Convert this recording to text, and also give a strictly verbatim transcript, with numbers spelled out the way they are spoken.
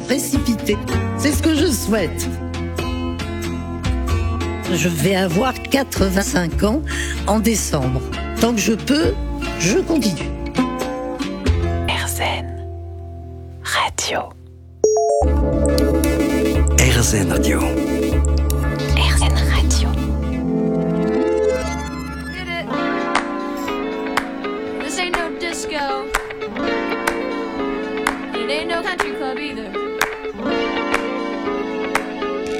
précipiter. C'est ce que je souhaite. Je vais avoir quatre-vingt-cinq ans en décembre. Tant que je peux, je continue. R Z N Radio. R Z N Radio. R Z N Radio. Get it? This ain't no disco. It ain't no country club either.